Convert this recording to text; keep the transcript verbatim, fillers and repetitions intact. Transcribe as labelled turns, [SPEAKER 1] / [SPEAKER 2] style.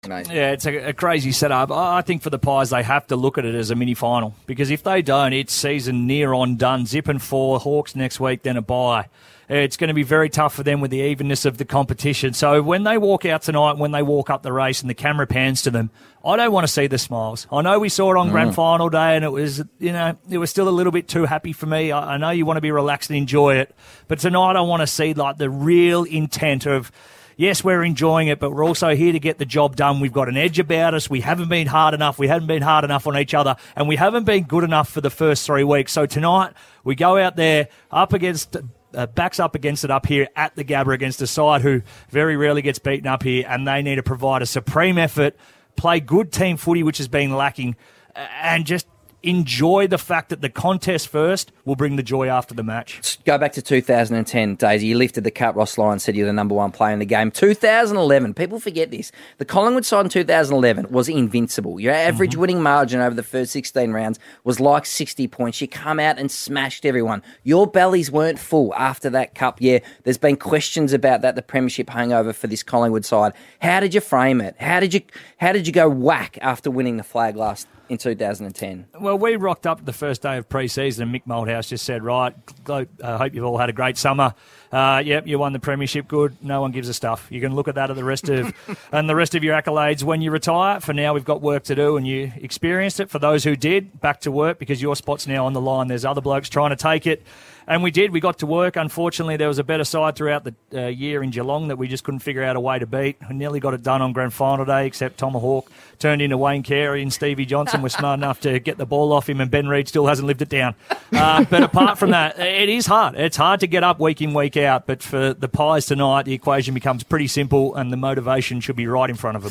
[SPEAKER 1] Mate.
[SPEAKER 2] Yeah, it's a, a crazy setup. I think for the Pies, they have to look at it as a mini-final because if they don't, it's season near on done. Zip and four, Hawks next week, then a bye. It's going to be very tough for them with the evenness of the competition. So when they walk out tonight, when they walk up the race and the camera pans to them, I don't want to see the smiles. I know we saw it on mm. grand final day and it was, you know, it was still a little bit too happy for me. I, I know you want to be relaxed and enjoy it, but tonight I want to see like the real intent of, yes, we're enjoying it, but we're also here to get the job done. We've got an edge about us. We haven't been hard enough. We haven't been hard enough on each other, and we haven't been good enough for the first three weeks. So tonight we go out there up against... Uh, backs up against it up here at the Gabba against a side who very rarely gets beaten up here, and they need to provide a supreme effort, play good team footy, which has been lacking, and just enjoy the fact that the contest first will bring the joy after the match.
[SPEAKER 1] Go back to two thousand ten, Daisy. You lifted the cup, Ross Lyon said you're the number one player in the game. two thousand eleven, people forget this. The Collingwood side in two thousand eleven was invincible. Your average mm-hmm. winning margin over the first sixteen rounds was like sixty points. You come out and smashed everyone. Your bellies weren't full after that cup. Yeah, there's been questions about that, the premiership hangover for this Collingwood side. How did you frame it? How did you, how did you go whack after winning the flag last in two thousand ten?
[SPEAKER 2] Well, we rocked up the first day of pre-season and Mick Malthouse just said, right, I uh, hope you've all had a great summer. Uh, yep, you won the premiership, good. No one gives a stuff. You can look at that at the rest of and the rest of your accolades when you retire. For now, we've got work to do, and you experienced it. For those who did, back to work because your spot's now on the line. There's other blokes trying to take it. And we did. We got to work. Unfortunately, there was a better side throughout the uh, year in Geelong that we just couldn't figure out a way to beat. We nearly got it done on grand final day, except Tomahawk turned into Wayne Carey and Stevie Johnson was smart enough to get the ball off him, and Ben Reid still hasn't lived it down. Uh, but apart from that, it is hard. It's hard to get up week in, week out. But for the Pies tonight, the equation becomes pretty simple and the motivation should be right in front of them.